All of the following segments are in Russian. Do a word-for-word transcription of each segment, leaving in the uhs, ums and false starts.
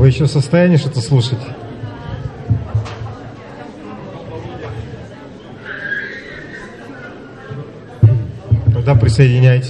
Вы еще в состоянии что-то слушать? Тогда присоединяйтесь.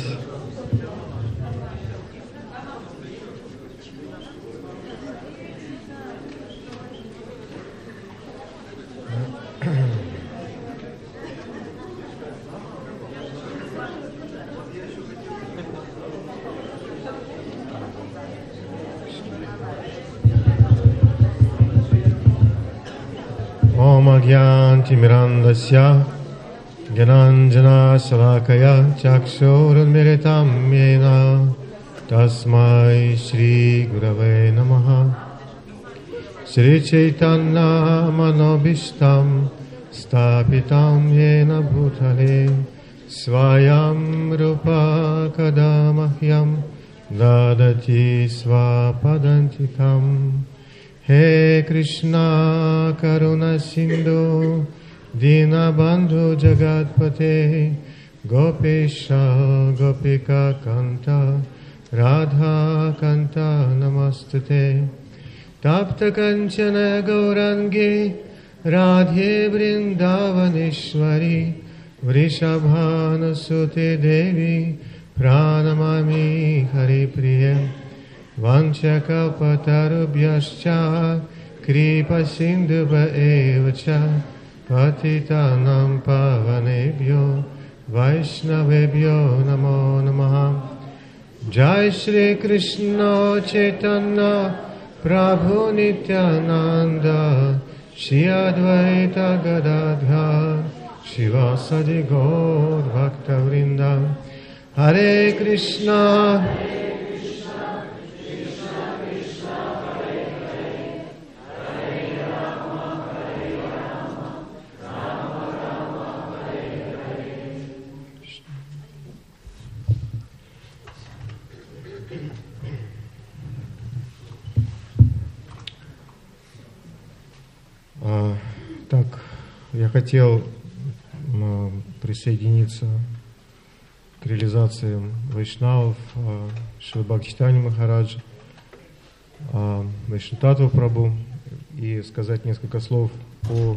Mirandasya Gyananjana Salakaya Chakshurunmiritam Yena Tasmai Shri Gurave Namaha Shri Chaitanya Manobishtam Stapitam Yena Bhutale Swayam Rupa Kadamahyam Dadati Swapadantikam He Krishna Karuna Sindhu Dinabandhu Jagatpate Gopesha Gopika Kanta Radha Kanta Namastate Tapta Kanchana Gaurangi Radhe Vrindavaneshwari Vrishabhana Sute Devi Pranamami Hari Priya Vanchakapatarubhyascha Kripa Sindhuva Evacha Patitanam Pavanebhyo Vaishnavebhyo Namo Namaha Jai Shri Krishna Chaitanya Prabhu Nityananda Shri Advaita Gadadhar Shivasadi Gaur Bhakta Vrinda Hare Krishna Так, я хотел присоединиться к реализациям вайшнавов, Шрила Бхактивинода Махараджа, Вайшнататтва Прабху и сказать несколько слов о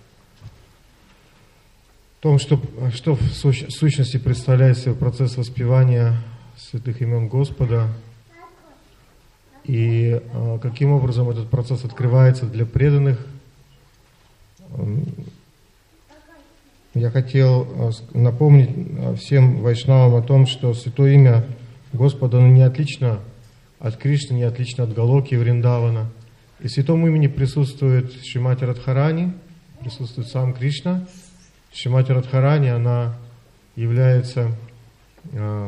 том, что, что в сущности представляет собой процесс воспевания святых имен Господа и каким образом этот процесс открывается для преданных. Я хотел напомнить всем вайшнавам о том, что святое имя Господа оно не отлично от Кришны, не отлично от Галоки, Вриндавана. И в святом имени присутствует Шримати Радхарани, присутствует сам Кришна. Шримати Радхарани, она является э,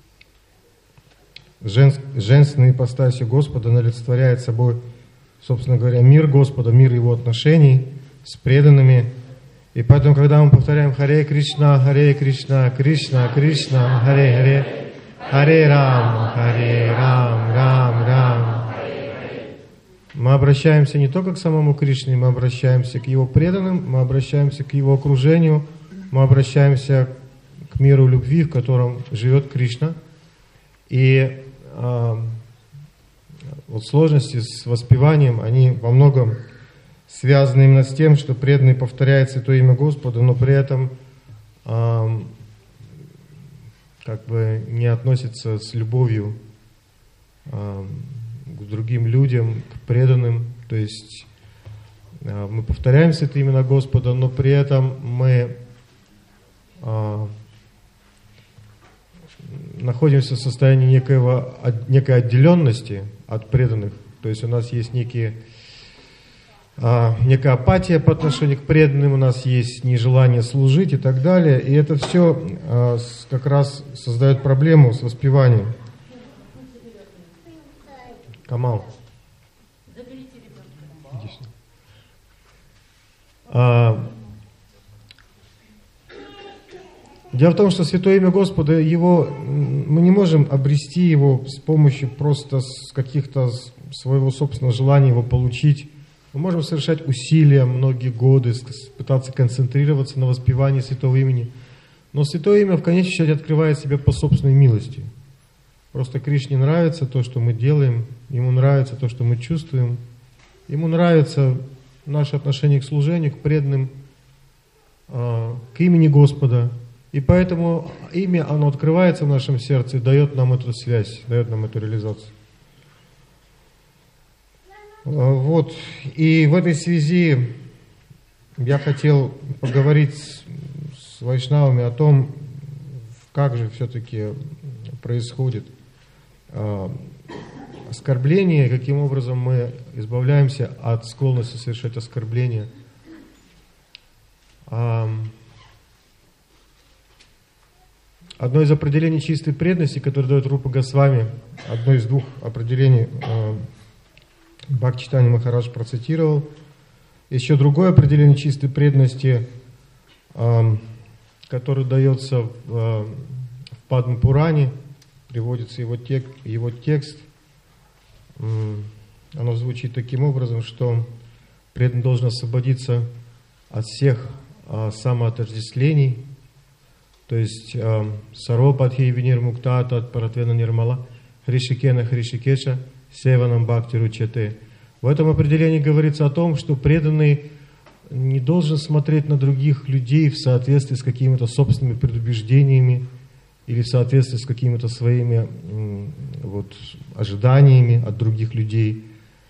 женс, женственной ипостасью Господа, она олицетворяет собой, собственно говоря, мир Господа, мир Его отношений с преданными. И поэтому, когда мы повторяем Харе Кришна, Харе Кришна, Кришна, Кришна, Харе Харе, Харе Рам, Харе Рам, Рам, Рам, мы обращаемся не только к самому Кришне, мы обращаемся к Его преданным, мы обращаемся к Его окружению, мы обращаемся к миру любви, в котором живет Кришна. И э, вот сложности с воспеванием, они во многом связаны именно с тем, что преданный повторяет святое имя Господа, но при этом э, как бы не относится с любовью э, к другим людям, к преданным. То есть э, мы повторяем святое имя Господа, но при этом мы э, находимся в состоянии некоего, некой отделенности от преданных. То есть у нас есть некие некая апатия по отношению к преданным, у нас есть нежелание служить и так далее. И это все а, с, как раз создает проблему с воспеванием. Камал. А, дело в том, что святое имя Господа, его, мы не можем обрести его с помощью просто с каких-то своего собственного желания его получить. Мы можем совершать усилия многие годы, пытаться концентрироваться на воспевании святого имени. Но святое имя в конечном счете открывает себя по собственной милости. Просто Кришне нравится то, что мы делаем, Ему нравится то, что мы чувствуем, Ему нравится наше отношение к служению, к преданным, к имени Господа. И поэтому имя, оно открывается в нашем сердце и дает нам эту связь, дает нам эту реализацию. Вот. И в этой связи я хотел поговорить с, с вайшнавами о том, как же все-таки происходит э, оскорбление, каким образом мы избавляемся от склонности совершать оскорбления. Э, одно из определений чистой преданности, которое дает Рупа Госвами, одно из двух определений э, Бхактичитани Махарадж процитировал. Еще другое определение чистой преданности, э, которое дается в, э, в Падма-пуране, приводится его, тек, его текст. Э, оно звучит таким образом, что преданный должен освободиться от всех э, самоотождествлений, то есть «Сарва падхи винир мукта тат паратвена нирмала хришикена хришикеша севанам бхакти ручете». В этом определении говорится о том, что преданный не должен смотреть на других людей в соответствии с какими-то собственными предубеждениями или в соответствии с какими-то своими вот, ожиданиями от других людей.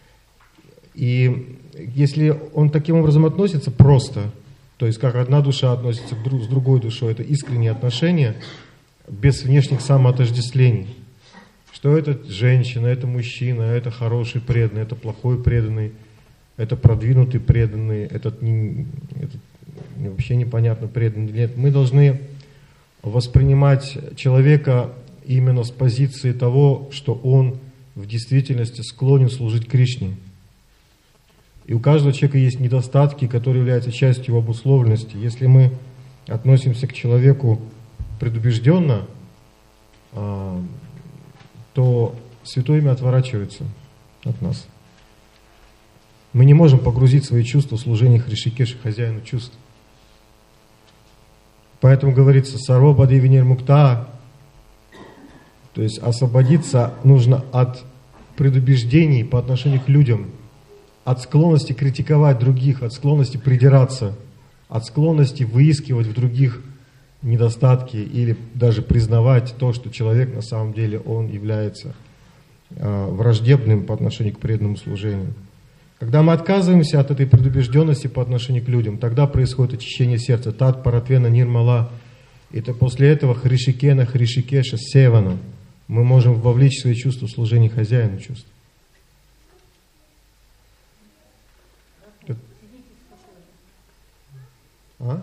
И если он таким образом относится просто, то есть как одна душа относится к друг, с другой душой, это искренние отношения, без внешних самоотождествлений. Что это женщина, это мужчина, это хороший преданный, это плохой преданный, это продвинутый преданный, этот, не, этот вообще непонятно преданный. Нет, мы должны воспринимать человека именно с позиции того, что он в действительности склонен служить Кришне. И у каждого человека есть недостатки, которые являются частью его обусловленности. Если мы относимся к человеку предубежденно, то Святое Имя отворачивается от нас. Мы не можем погрузить свои чувства в служение Хришикеше, хозяину чувств. Поэтому говорится «Сарва падхи винир мукта», то есть освободиться нужно от предубеждений по отношению к людям, от склонности критиковать других, от склонности придираться, от склонности выискивать в других недостатки или даже признавать то, что человек на самом деле он является э, враждебным по отношению к преданному служению. Когда мы отказываемся от этой предубежденности по отношению к людям, тогда происходит очищение сердца. Тат паратвена нирмала. Это после этого хришикена хришикеша севана. Мы можем вовлечь свои чувства в служение хозяину чувств. А?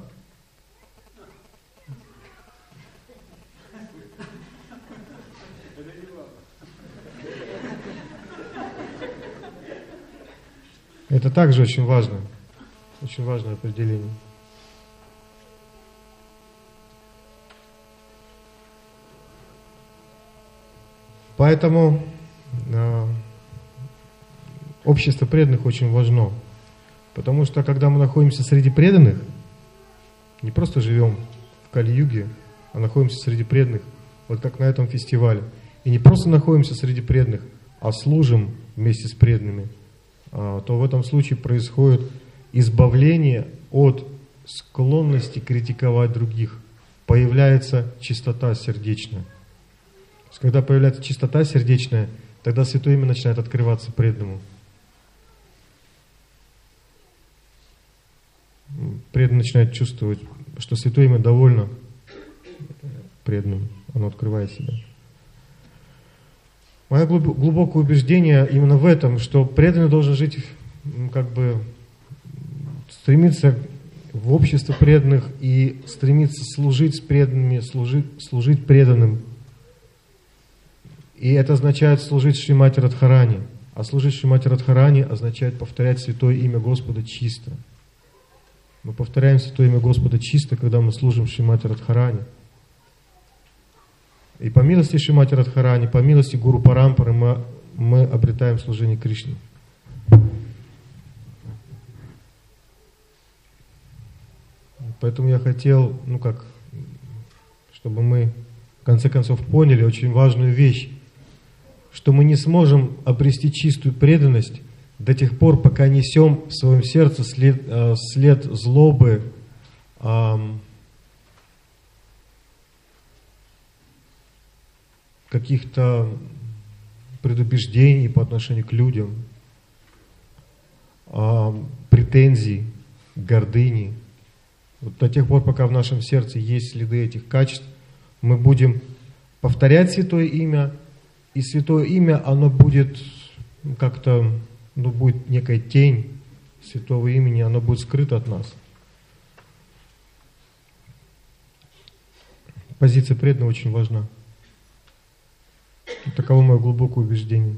Это также очень важно, очень важное определение. Поэтому э, общество преданных очень важно, потому что когда мы находимся среди преданных, не просто живем в Кали-юге, а находимся среди преданных, вот как на этом фестивале. И не просто находимся среди преданных, а служим вместе с преданными, то в этом случае происходит избавление от склонности критиковать других. Появляется чистота сердечная. То есть, когда появляется чистота сердечная, тогда Святое Имя начинает открываться преданному. Преданный начинает чувствовать, что Святое Имя довольно преданным. Оно открывает себя. Мое глубокое убеждение именно в этом, что преданный должен жить, как бы стремиться в общество преданных и стремиться служить с преданными, служить, служить преданным. И это означает служить Шримати Радхарани. А служить Шримати Радхарани означает повторять Святое Имя Господа чисто. Мы повторяем Святое Имя Господа чисто, когда мы служим Шримати Радхарани. И по милости Шримати Радхарани, по милости Гуру Парампары мы, мы обретаем служение Кришне. Поэтому я хотел, ну как, чтобы мы в конце концов поняли очень важную вещь. что мы не сможем обрести чистую преданность до тех пор, пока несем в своем сердце след, э, след злобы, э, каких-то предубеждений по отношению к людям, э, претензий, гордыни. Вот до тех пор, пока в нашем сердце есть следы этих качеств, мы будем повторять Святое Имя, и Святое Имя, оно будет как-то, ну, будет некая тень Святого Имени, оно будет скрыто от нас. Позиция преданного очень важна. Таково мое глубокое убеждение.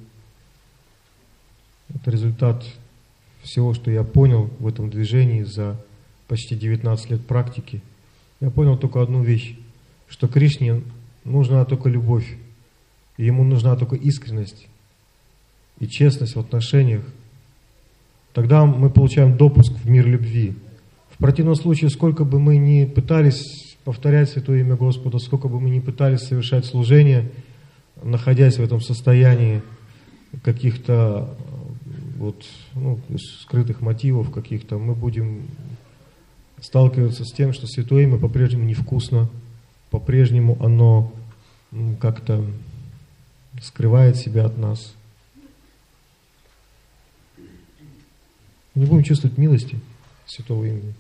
Это результат всего, что я понял в этом движении за почти девятнадцать лет практики. Я понял только одну вещь, что Кришне нужна только любовь, и ему нужна только искренность и честность в отношениях. Тогда мы получаем допуск в мир любви. В противном случае, сколько бы мы ни пытались повторять Святое Имя Господа, сколько бы мы ни пытались совершать служение, находясь в этом состоянии каких-то вот, ну, скрытых мотивов каких-то, мы будем сталкиваться с тем, что Святое Имя по-прежнему невкусно, по-прежнему оно как-то скрывает себя от нас. Мы не будем чувствовать милости Святого Имени.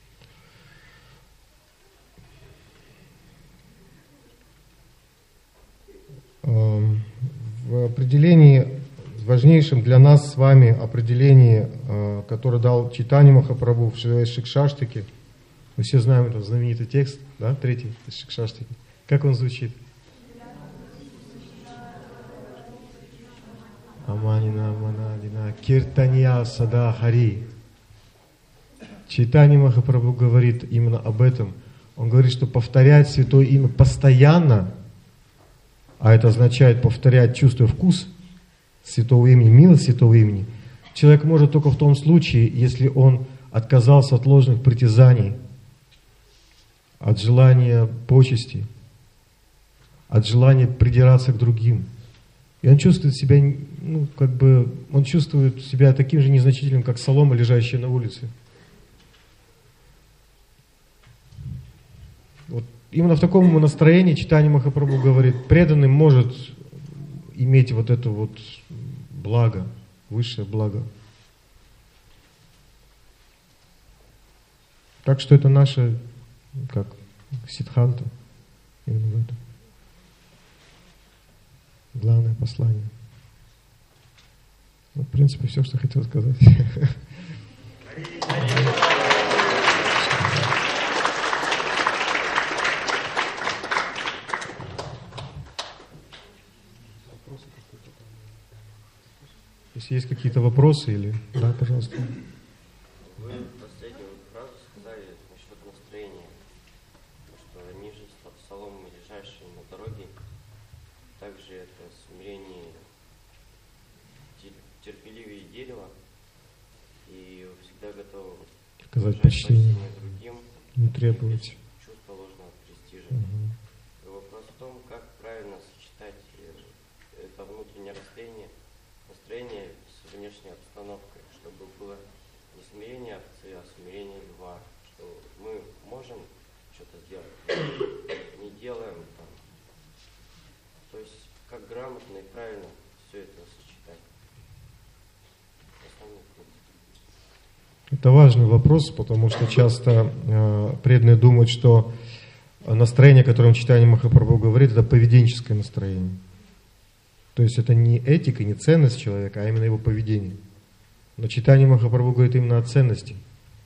В определении, важнейшем для нас с вами определении, которое дал Чайтанья Махапрабху в Шикшаштаке, мы все знаем этот знаменитый текст, да, третий из Шикшаштаки. Как он звучит? Аманина Манадина Киртанья Сада Хари. Чайтанья Махапрабху говорит именно об этом. Он говорит, что повторять Святое Имя постоянно, а это означает повторять, чувствуя вкус Святого Имени, милость Святого Имени, человек может только в том случае, если он отказался от ложных притязаний, от желания почести, от желания придираться к другим. И он чувствует себя, ну, как бы, он чувствует себя таким же незначительным, как солома, лежащая на улице. Вот именно в таком настроении Чайтанья Махапрабху говорит, преданный может иметь вот это вот благо, высшее благо. Так что это наше, как сиддханта, именно в этом. Главное послание. Ну, в принципе, все, что хотел сказать. Если есть какие-то вопросы или... Да, пожалуйста. Вы последнюю фразу сказали насчет настроения, что ниже соломы, лежащие на дороге, также это смирение терпеливее дерева, и всегда готовы оказать почтение другим, не требовать чувство ложного престижа. Угу. И вопрос в том, как правильно сочетать это внутреннее настроение, настроение с внешней обстановкой, чтобы было не смирение овцы, а смирение льва, что мы можем что-то сделать, не делаем там. То есть, как грамотно и правильно все это сочетать. Это важный вопрос, потому что часто э, преданные думают, что настроение, о котором Чайтанья Махапрабху говорит, это поведенческое настроение. То есть это не этика, не ценность человека, а именно его поведение. Но Чайтанья Махапрабху говорит именно о ценности.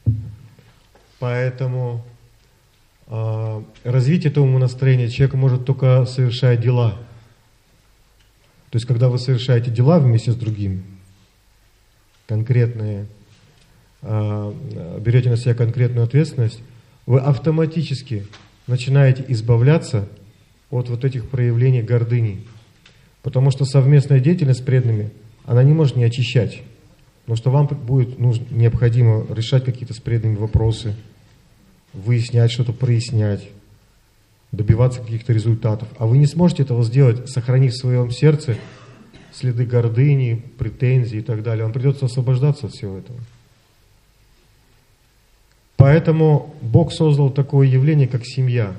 Поэтому э, развить этому настроение человек может только совершая дела. То есть когда вы совершаете дела вместе с другими, конкретные, э, берете на себя конкретную ответственность, вы автоматически начинаете избавляться от вот этих проявлений гордыни. Потому что совместная деятельность с преданными, она не может не очищать. Потому что вам будет нужно, необходимо решать какие-то с преданными вопросы, выяснять что-то, прояснять, добиваться каких-то результатов. А вы не сможете этого сделать, сохранив в своем сердце следы гордыни, претензий и так далее. Вам придется освобождаться от всего этого. Поэтому Бог создал такое явление, как семья.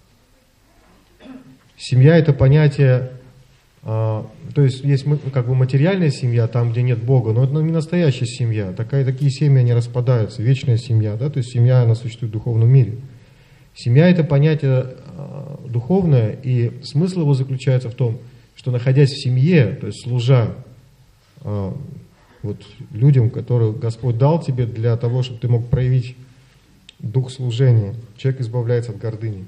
Семья – это понятие, а, то есть есть как бы материальная семья, там, где нет Бога, но это не настоящая семья. Такая, такие семьи, они распадаются, вечная семья, да, то есть семья, она существует в духовном мире. Семья – это понятие а, духовное, и смысл его заключается в том, что, находясь в семье, то есть служа а, вот, людям, которых Господь дал тебе для того, чтобы ты мог проявить дух служения, человек избавляется от гордыни.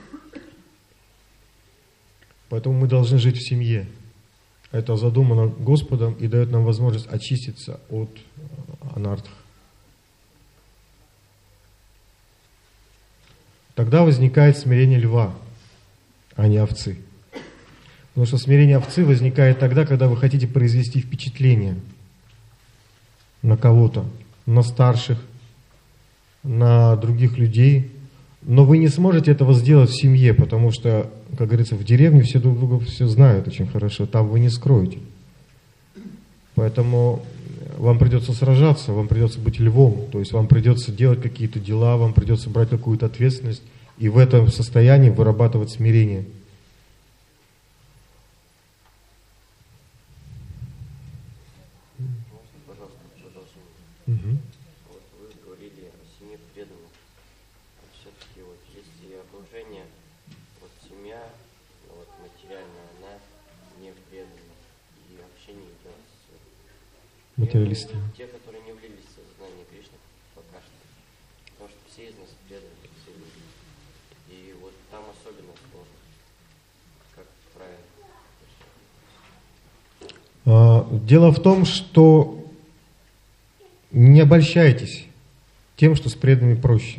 Поэтому мы должны жить в семье. Это задумано Господом и дает нам возможность очиститься от анартх. Тогда возникает смирение льва, а не овцы. Потому что смирение овцы возникает тогда, когда вы хотите произвести впечатление на кого-то, на старших, на других людей, но вы не сможете этого сделать в семье, потому что, как говорится, в деревне все друг друга все знают очень хорошо, там вы не скроете. Поэтому вам придется сражаться, вам придется быть львом, то есть вам придется делать какие-то дела, вам придется брать какую-то ответственность и в этом состоянии вырабатывать смирение. Угу. Материалисты. Те, которые не влились в сознание Кришны пока что. Потому что все из нас преданы, все люди. И вот там особенно сложно. Как правильно. Дело в том, что не обольщайтесь тем, что с преданными проще.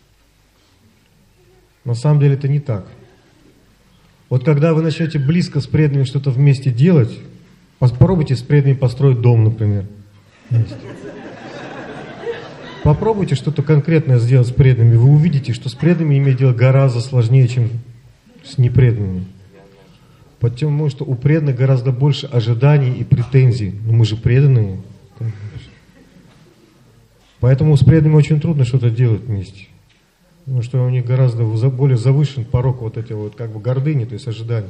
На самом деле это не так. Вот когда вы начнете близко с преданными что-то вместе делать, попробуйте с преданными построить дом, например. Вместе. Попробуйте что-то конкретное сделать с преданными. Вы увидите, что с преданными иметь дело гораздо сложнее, чем с непреданными. Потому что у преданных гораздо больше ожиданий и претензий. Но мы же преданные. Поэтому с преданными очень трудно что-то делать вместе. Потому что у них гораздо более завышен порог вот этой вот как бы гордыни, то есть ожиданий.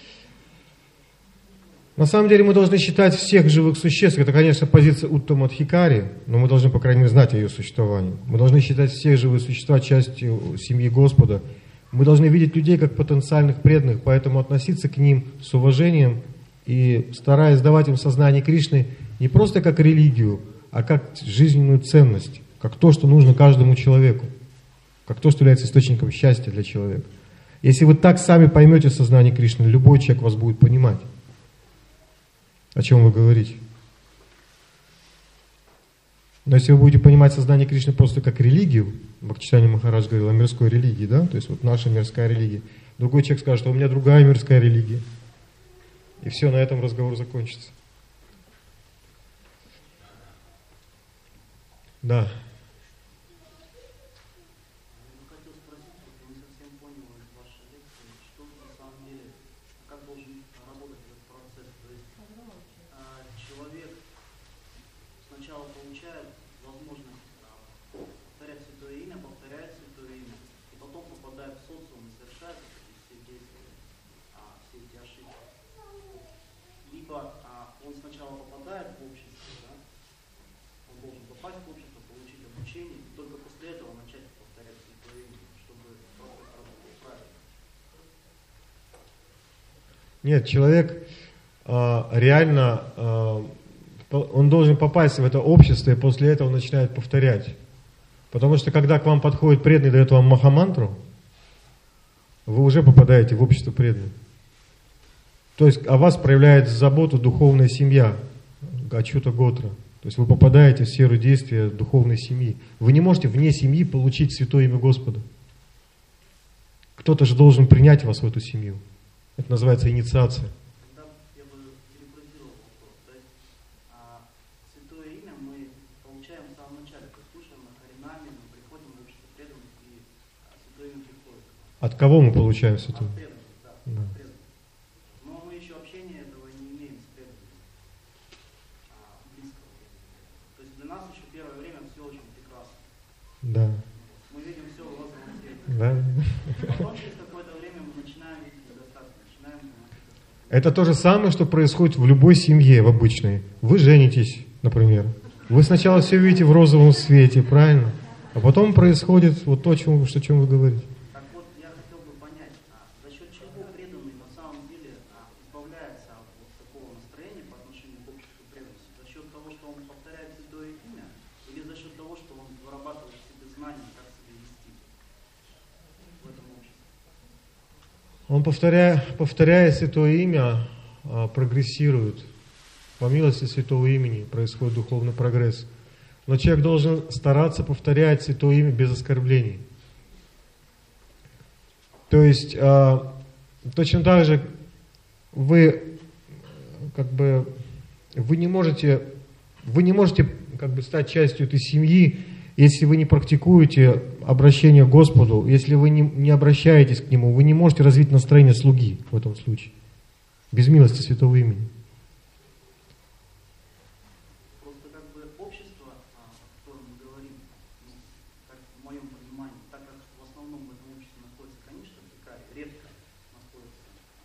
На самом деле мы должны считать всех живых существ, это, конечно, позиция Уттамадхикари, но мы должны, по крайней мере, знать о ее существовании. Мы должны считать всех живых существ частью семьи Господа. Мы должны видеть людей как потенциальных преданных, поэтому относиться к ним с уважением и стараясь давать им сознание Кришны не просто как религию, а как жизненную ценность, как то, что нужно каждому человеку, как то, что является источником счастья для человека. Если вы так сами поймете сознание Кришны, любой человек вас будет понимать. О чем вы говорите? Но если вы будете понимать сознание Кришны просто как религию, Бхактисиddханта Махарадж говорил о мирской религии, да, то есть вот наша мирская религия, другой человек скажет, что у меня другая мирская религия. И все, на этом разговор закончится. Да. Нет, человек э, реально, э, он должен попасть в это общество, и после этого он начинает повторять. Потому что когда к вам подходит преданный и дает вам махамантру, вы уже попадаете в общество преданных. То есть о вас проявляет заботу духовная семья, Ачута Готра. То есть вы попадаете в сферу действия духовной семьи. Вы не можете вне семьи получить святое имя Господа. Кто-то же должен принять вас в эту семью. Это называется инициация. Тогда я бы перефразировал вопрос. То есть а, святое имя мы получаем в самом начале. То есть слушаем Харинами, мы приходим в общество преданных, и а, святое имя приходит. От кого мы получаем святое? От преданных, да. Да. От преданных. Но мы еще общения этого не имеем с преданными. Да. Мы видим все в розовом цвете. Да. Потом через какое-то время мы начинаем видеть недостатки, начинаем понимать. Это то же самое, что происходит в любой семье, в обычной. Вы женитесь, например. Вы сначала все видите в розовом свете, правильно? А потом происходит вот то, о чем, о чем вы говорите. Так вот, я хотел бы понять, а за счет чего преданный на самом деле а, избавляется от вот такого настроения по отношению к обществу преданности? За счет того, что он повторяет святое имя, или за счет того, что он вырабатывает в себе знания, как себя вести в этом обществе? Он, повторяя, повторяя святое имя, прогрессирует. По милости святого имени происходит духовный прогресс. Но человек должен стараться повторять святое имя без оскорблений. То есть, точно так же вы, как бы, вы не можете, вы не можете как бы, стать частью этой семьи, если вы не практикуете обращение к Господу, если вы не, не обращаетесь к Нему, вы не можете развить настроение слуги в этом случае, без милости святого имени. Просто как бы общество, о котором мы говорим, ну, как в моем понимании, так как в основном в этом обществе находится Каништа Викарий, редко находится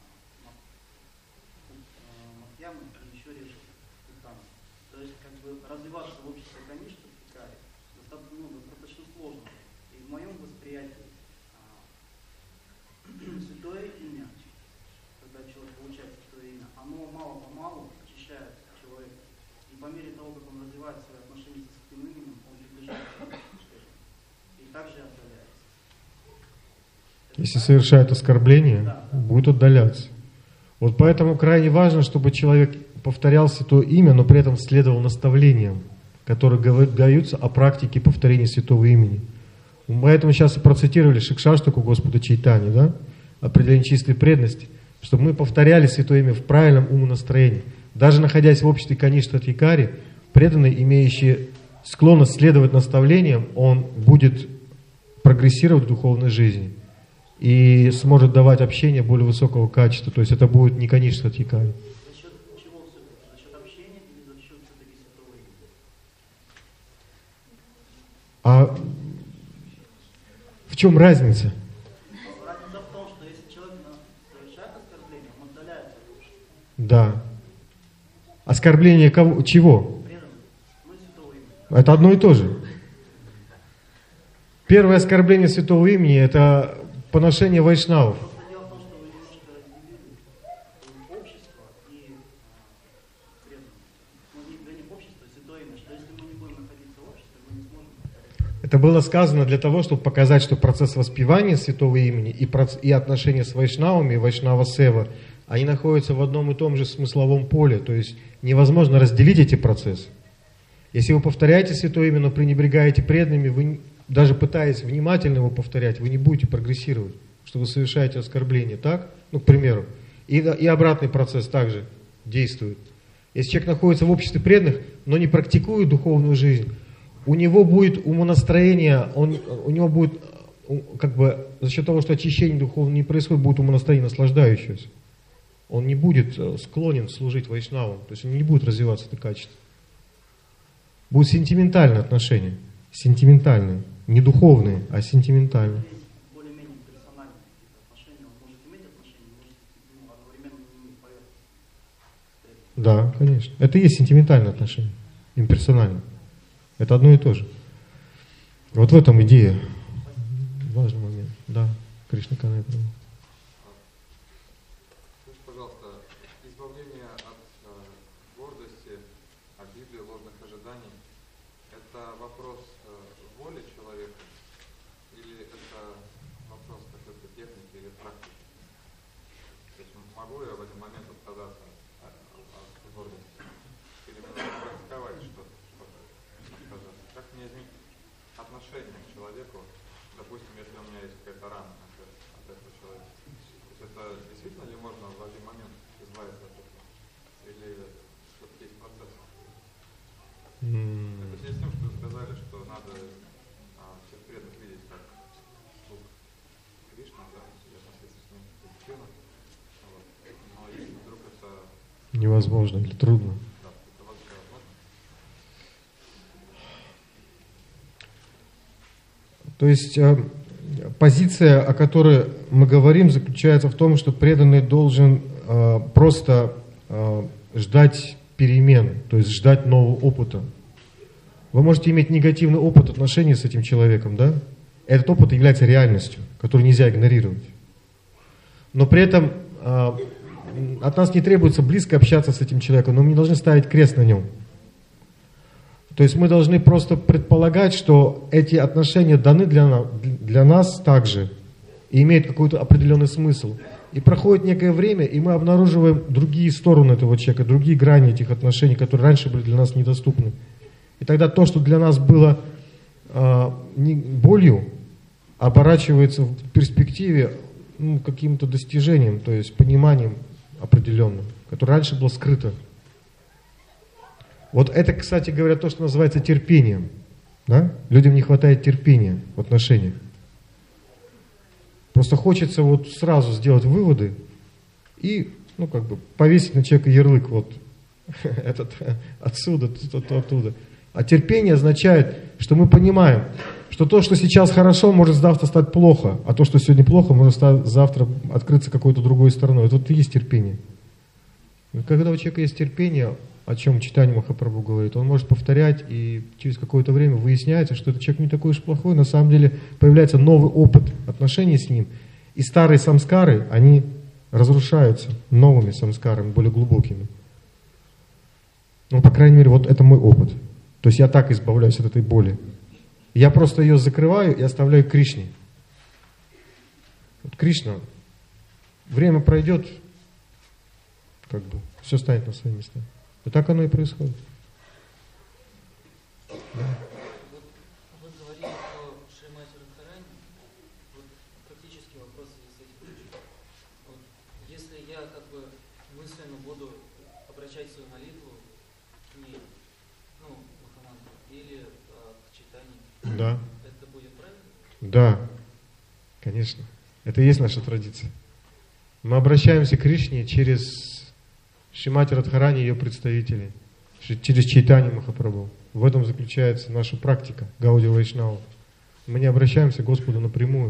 Матьямы и еще реже Тиханы. То есть как бы развиваться в обществе Каништа Викарий достаточно, ну, достаточно сложно. И в моем восприятии святое имя, когда человек получает святое имя, оно мало-помалу очищает человека. И по мере того, как он развивает свои отношения со святым именем, он приближается к этому. И также отдаляется. Если совершает оскорбление, Да, да. будет отдаляться. Вот поэтому крайне важно, чтобы человек повторял святое имя, но при этом следовал наставлениям, которые даются о практике повторения святого имени. Поэтому сейчас и процитировали Шикшаштаку Господа Чайтани, да? Определение чистой преданности, чтобы мы повторяли святое имя в правильном умонастроении. Даже находясь в обществе Каништа Викари, преданный, имеющий склонность следовать наставлениям, он будет прогрессировать в духовной жизни и сможет давать общение более высокого качества. То есть это будет не Каништа Викари. За счет чего все-таки? За счет общения или за счет все-таки святого имени? А в чем разница? Разница в том, что если человек совершает оскорбление, он отдаляется от общества. Да. Оскорбление кого? Чего? Преданный. Мы святого имени. Это одно и то же. Первое оскорбление святого имени – это поношение вайшнавов. Просто дело в том, что вы немножко разделили общество и а, преданность. Ну, не, не общество, а святое имя. Что если мы не будем находиться в обществе, мы не сможем повторять. Это было сказано для того, чтобы показать, что процесс воспевания святого имени и, проц... и отношения с вайшнавами, вайшнава сева, они находятся в одном и том же смысловом поле. То есть невозможно разделить эти процессы. Если вы повторяете святое имя, но пренебрегаете преданными, вы, даже пытаясь внимательно его повторять, вы не будете прогрессировать, что вы совершаете оскорбление. Так? Ну, к примеру. И, и обратный процесс также действует. Если человек находится в обществе преданных, но не практикует духовную жизнь, у него будет умонастроение, он, у него будет, как бы, за счет того, что очищение духовное не происходит, будет умонастроение наслаждающееся. Он не будет склонен служить вайшнавам, то есть он не будет развиваться это качество. Будут сентиментальные отношения, сентиментальные, не духовные, а сентиментальные. Более-менее персональные какие-то отношения. Он может иметь отношения, может, ну, одновременно не иметь поверхности. Да, конечно. Это и есть сентиментальные отношения, имперсональные. Это одно и то же. Вот в этом идея. Важный момент. Да, Кришна Канай Прабху. Скажите, пожалуйста, избавление от э, гордости, обиды, ложных ожиданий – это вопрос э, воли человека или это вопрос какой-то техники или практики? То есть могу я в один момент отказаться от, от гордости? Или мне надо практиковать что-то, чтобы отказаться? Как мне изменить отношение к человеку, допустим, если у меня есть какая-то рана от, от этого человека? То есть это действительно ли можно в один момент избавиться от этого? Или все-таки есть процесс? Mm. Это в связи с тем, что вы сказали, что надо а, всех преданных видеть как слуг Кришна, да, и относиться с ним позитивно. Вот. Но если вдруг это... Невозможно или трудно. Да, это вообще возможно? То есть позиция, о которой мы говорим, заключается в том, что преданный должен просто ждать перемен, то есть ждать нового опыта. Вы можете иметь негативный опыт отношений с этим человеком, да? Этот опыт является реальностью, которую нельзя игнорировать. Но при этом э, от нас не требуется близко общаться с этим человеком, но мы не должны ставить крест на нем. То есть мы должны просто предполагать, что эти отношения даны для нас, для нас также и имеют какой-то определенный смысл. И проходит некое время, и мы обнаруживаем другие стороны этого человека, другие грани этих отношений, которые раньше были для нас недоступны. И тогда то, что для нас было э, не болью, оборачивается в перспективе ну, каким-то достижением, то есть пониманием определенным, которое раньше было скрыто. Вот это, кстати говоря, то, что называется терпением. Да? Людям не хватает терпения в отношениях. Просто хочется вот сразу сделать выводы и, ну, как бы повесить на человека ярлык, вот, этот отсюда, то, то, оттуда. А терпение означает, что мы понимаем, что то, что сейчас хорошо, может завтра стать плохо, а то, что сегодня плохо, может завтра открыться какой-то другой стороной. Это вот и есть терпение. И когда у человека есть терпение, о чем Чайтанья Махапрабху говорит, он может повторять, и через какое-то время выясняется, что этот человек не такой уж плохой, на самом деле появляется новый опыт отношений с ним, и старые самскары, они разрушаются новыми самскарами, более глубокими. Ну, по крайней мере, вот это мой опыт. То есть я так избавляюсь от этой боли. Я просто ее закрываю и оставляю Кришне. Вот Кришна, время пройдет, как бы, все станет на свои места. И так оно и происходит. Да. Вот вы говорили про Шримати Радхарани. Вот практический вопрос с этим. Вот, если я как бы мысленно буду обращать свою молитву к ней, ну, Махамантру, или а, к Чайтанье, да. Это будет правильно? Да, конечно. Это и есть наша традиция. Мы обращаемся к Кришне через Шримати Радхарани и ее представителей, через Чайтанью Махапрабху. В этом заключается наша практика Гаудия Вайшнава. Мы не обращаемся к Господу напрямую.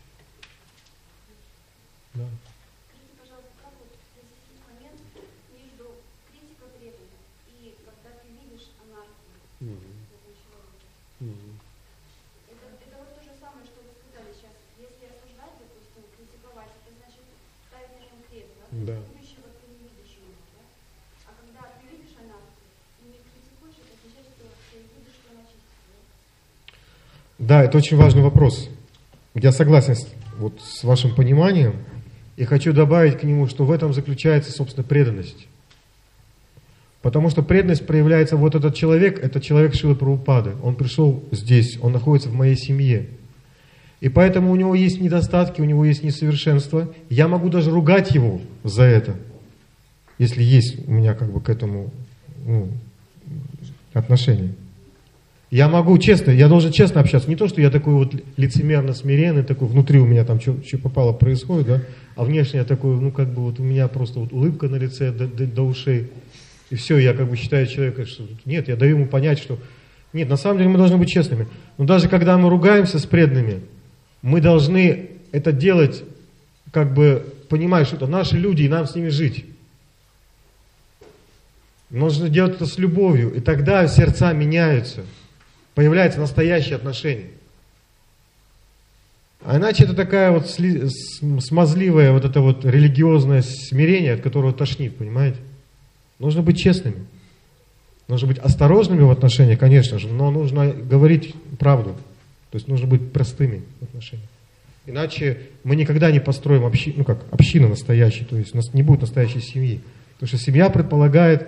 Да. Скажите, пожалуйста, как вот здесь момент между критикой преданных и когда ты видишь анархию в этом человеке? Это, это вот то же самое, что вы сказали сейчас. Если осуждать, допустим, критиковать, это значит ставить на нем крест, да? Да. Будущего ты не видишь его, да? А когда ты видишь анархию и не критикуешь, это означает, что ты видишь, что она чистится, да? Да, это очень важный вопрос. Я согласен с, вот, с вашим пониманием и хочу добавить к нему, что в этом заключается, собственно, преданность. Потому что преданность проявляется, вот этот человек, это человек Шрилы Прабхупады. Он пришел здесь, он находится в моей семье. И поэтому у него есть недостатки, у него есть несовершенства. Я могу даже ругать его за это, если есть у меня как бы к этому ну, отношение. Я могу честно, я должен честно общаться. Не то, что я такой вот лицемерно смиренный, такой внутри у меня там что попало происходит, да, а внешне я такой, ну как бы вот у меня просто вот улыбка на лице до, до, до ушей. И все, я как бы считаю человека, что нет, я даю ему понять, что нет, на самом деле мы должны быть честными. Но даже когда мы ругаемся с преданными, мы должны это делать, как бы понимая, что это наши люди, и нам с ними жить. Нужно делать это с любовью, и тогда сердца меняются. Появляется настоящее отношение. А иначе это такая вот сли, смазливая вот это вот религиозное смирение, от которого тошнит, понимаете? Нужно быть честными. Нужно быть осторожными в отношениях, конечно же, но нужно говорить правду. То есть нужно быть простыми в отношениях. Иначе мы никогда не построим общи, ну как, общину настоящую, то есть у нас не будет настоящей семьи. Потому что семья предполагает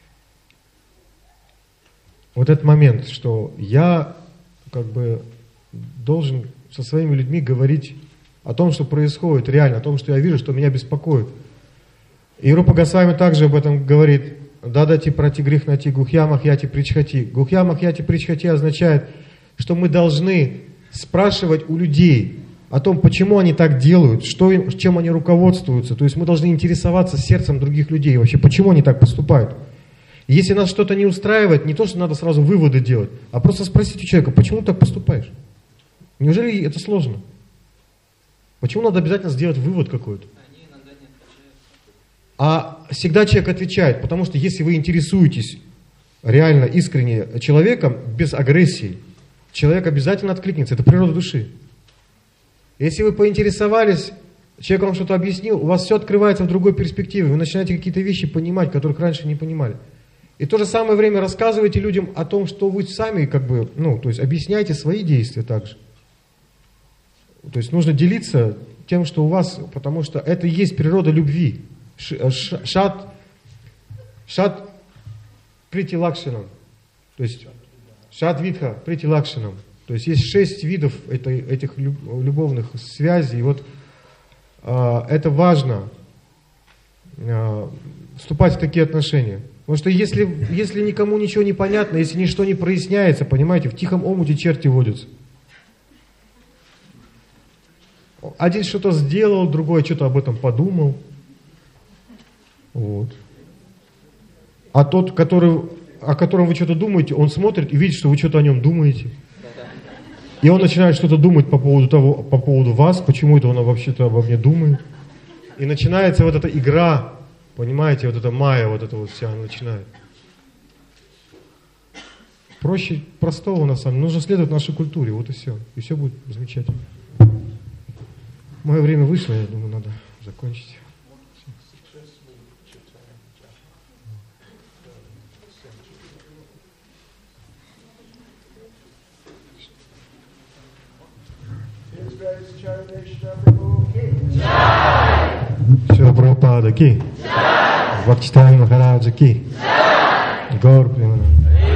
вот этот момент, что я как бы должен со своими людьми говорить о том, что происходит реально, о том, что я вижу, что меня беспокоит. И Рупа Госвами также об этом говорит. Дадати прати грихнати гухья махьяти причхати. Гухья махьяти причхати означает, что мы должны спрашивать у людей о том, почему они так делают, что им, чем они руководствуются. То есть мы должны интересоваться сердцем других людей, вообще, почему они так поступают. Если нас что-то не устраивает, не то, что надо сразу выводы делать, а просто спросить у человека, почему ты так поступаешь? Неужели это сложно? Почему надо обязательно сделать вывод какой-то? Они иногда не отвечают. А всегда человек отвечает, потому что если вы интересуетесь реально, искренне человеком, без агрессии, человек обязательно откликнется. Это природа души. Если вы поинтересовались, человек вам что-то объяснил, у вас все открывается в другой перспективе. Вы начинаете какие-то вещи понимать, которых раньше не понимали. И в то же самое время рассказывайте людям о том, что вы сами, как бы, ну, то есть объясняйте свои действия также. То есть нужно делиться тем, что у вас, потому что это и есть природа любви. Шат, шат прити лакшинам. То есть шат витха прити лакшинам. То есть есть шесть видов этой, этих любовных связей. И вот э, это важно, э, вступать в такие отношения. Потому что если, если никому ничего не понятно, если ничто не проясняется, понимаете, в тихом омуте черти водятся. Один что-то сделал, другой что-то об этом подумал. Вот. А тот, который, о котором вы что-то думаете, он смотрит и видит, что вы что-то о нем думаете. И он начинает что-то думать по поводу того, по поводу вас, почему это он вообще-то обо мне думает. И начинается вот эта игра, понимаете, вот эта майя, вот эта вот вся, она начинает. Проще простого на самом деле. Нужно следовать нашей культуре, вот и все. И все будет замечательно. Мое время вышло, я думаю, надо закончить. Шрила Прабхупада ки, Бхактисиddhanta Махараджа ки, Гаур Примананда.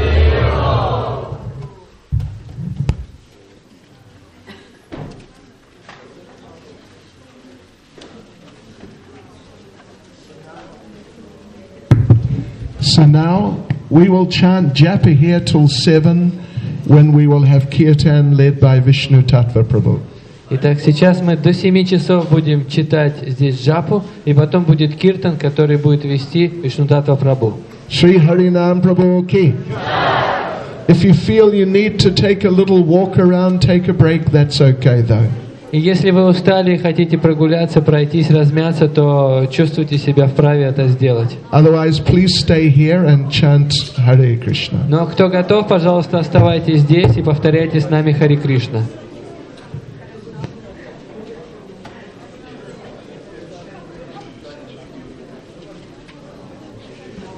So now we will chant japa here till seven, when we will have kirtan led by Vishnu Tattva Prabhu. Итак, сейчас мы до семи часов будем читать здесь джапу, и потом будет киртан, который будет вести Вишнутаттва Прабhu. Shri Harinam Prabhu ki. If you feel you need to take a little walk around, take a break, that's okay though. И если вы устали и хотите прогуляться, пройтись, размяться, то чувствуйте себя вправе это сделать. Otherwise, please stay here and chant Hare Krishna. Но кто готов, пожалуйста, оставайтесь здесь и повторяйте с нами Харе Кришна.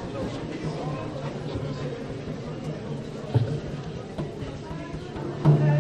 Thank you.